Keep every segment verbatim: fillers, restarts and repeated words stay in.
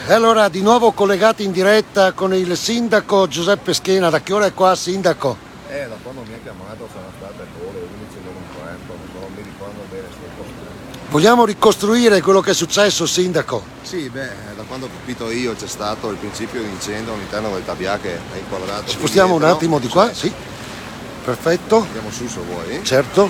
E allora di nuovo collegati in diretta con il sindaco Giuseppe Schena. Da che ora è qua, sindaco? Eh, da quando mi ha chiamato sono state ore undici e quaranta, non mi ricordo bene sul posto. Vogliamo ricostruire quello che è successo, sindaco? Sì, beh, da quando ho capito io c'è stato il principio di incendio all'interno del Tabbià che è inquadrato. Ci spostiamo un dietro. attimo di qua, sì. Perfetto. Andiamo su se vuoi. Certo.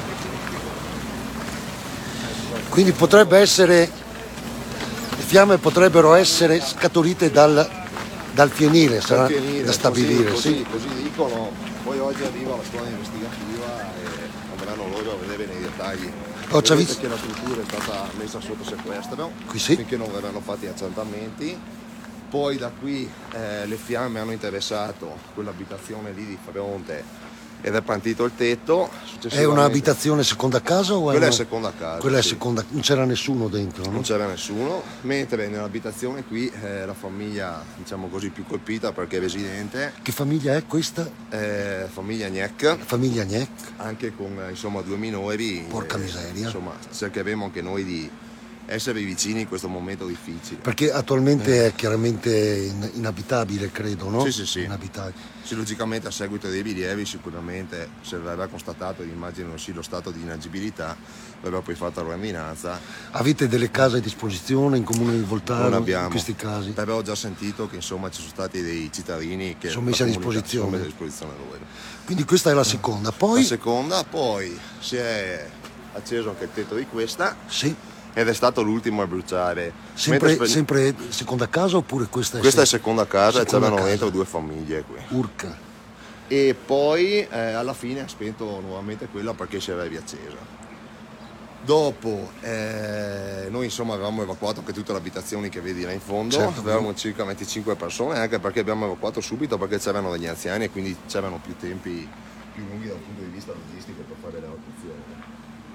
Quindi potrebbe essere... Le fiamme potrebbero essere scaturite dal, dal fienile, sarà fienile, da stabilire. Così, sì. così, così dicono, poi oggi arriva la squadra investigativa e andranno loro a vedere nei dettagli. Oh, c'è Vedete visto? che la struttura è stata messa sotto sequestro, Qui sì. finché non verranno fatti accertamenti. Poi da qui eh, le fiamme hanno interessato quell'abitazione lì di fronte ed è partito il tetto. È un'abitazione seconda casa o è Quella una... è seconda casa. Quella è sì. seconda, non c'era nessuno dentro, no? Non c'era nessuno, mentre nell'abitazione qui eh, la famiglia, diciamo così, più colpita perché è residente. Che famiglia è questa? Eh, famiglia Gnec. La famiglia Gnec. Anche con insomma due minori. Porca eh, miseria. Insomma, cercheremo anche noi di essere vicini in questo momento difficile. Perché attualmente è chiaramente in- inabitabile, credo, no? Sì, sì, sì. Inabitabile. Sì, logicamente a seguito dei rilievi sicuramente se verrà constatato, immagino sì, lo stato di inagibilità, verrà poi fatta l'ordinanza. Avete delle case a disposizione in comune di Voltaro Non abbiamo, in questi casi? però ho già sentito che insomma ci sono stati dei cittadini che Sono messi a la comunità- disposizione. sono messi a disposizione loro. Quindi questa è la seconda. Poi, La seconda, poi si è acceso anche il tetto di questa sì, ed è stato l'ultimo a bruciare. sempre, Mentre spe- sempre seconda casa oppure questa è Questa è se- seconda casa e seconda c'erano casa? dentro due famiglie qui. Urca. E poi eh, alla fine ha spento nuovamente quella perché si era riaccesa. Dopo eh, noi insomma avevamo evacuato anche tutte le abitazioni che vedi là in fondo, Certo. avevamo circa venticinque persone, anche perché abbiamo evacuato subito perché c'erano degli anziani e quindi c'erano più tempi più lunghi dal punto di vista logistico per fare l'evacuazione.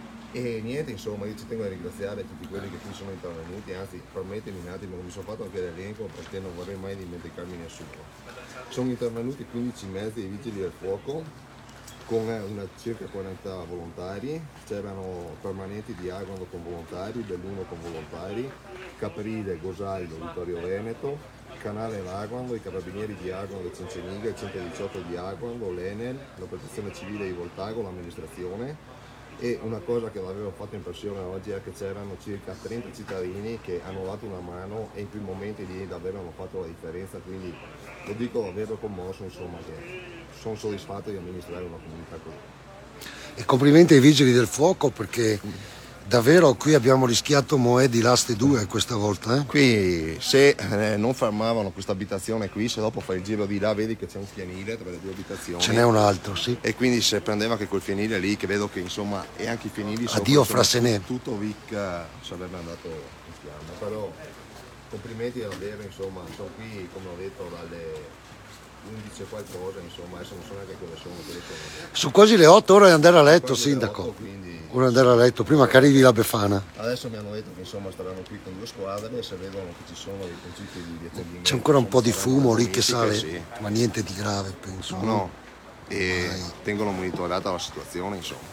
E niente, insomma, io ci tengo a ringraziare tutti quelli che qui sono intervenuti, anzi permettimi un attimo, mi sono fatto anche l'elenco perché non vorrei mai dimenticarmi nessuno. Sono intervenuti quindici mezzi di vigili del fuoco con una, circa quaranta volontari, c'erano permanenti di Agono con volontari, Belluno con volontari, Caprile, Gosaldo, Vittorio Veneto, Canale Laguando, i carabinieri di Agono del Cinceniga, il centodiciotto di Agono, l'Enel, la protezione civile di Voltago, l'amministrazione. E una cosa che l'avevo fatto impressione oggi è che c'erano circa trenta cittadini che hanno dato una mano e in quei momenti lì davvero hanno fatto la differenza, quindi lo dico davvero commosso, insomma, che sono soddisfatto di amministrare una comunità così. E complimenti ai vigili del fuoco perché davvero qui abbiamo rischiato Moè di Laste due questa volta. Eh? Qui se eh, non fermavano questa abitazione qui, se dopo fai il giro di là vedi che c'è un fienile tra le due abitazioni. Ce n'è un altro, sì. E quindi se prendeva anche quel fienile lì, che vedo che insomma, e anche i fienili sopra, Addio insomma, Frassenè. tutto Vic sarebbe andato in fiamme, però complimenti davvero, insomma, sono qui come ho detto dalle undici e qualcosa, insomma, adesso non so neanche quelle sono, quelle sono. Sono quasi le otto, ora di andare a letto, Quasi le sindaco. otto, quindi Ora di andare a letto, prima che arrivi la Befana. adesso mi hanno detto che insomma staranno qui con due squadre e se vedono che ci sono dei principi di riaccendimento. C'è ancora un po' di saranno fumo lì che bonifiche, sale, sì. ma niente di grave, penso. No, no, e tengono monitorata la situazione, insomma.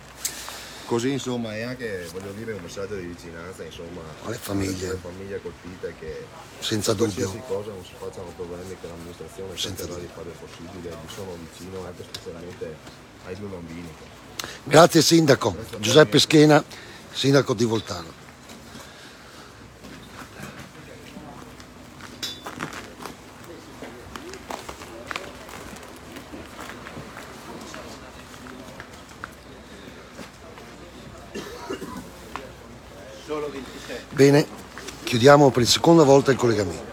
Così insomma è anche, voglio dire, un messaggio di vicinanza, insomma, Alle famiglie. alle famiglie colpite che Senza per dubbio. qualsiasi cosa non si facciano problemi, che l'amministrazione Senza cercherà di fare il possibile, vi sono vicino anche specialmente ai due bambini. Grazie sindaco. Giuseppe Schena, sindaco di Voltaro. Bene, chiudiamo per la seconda volta il collegamento.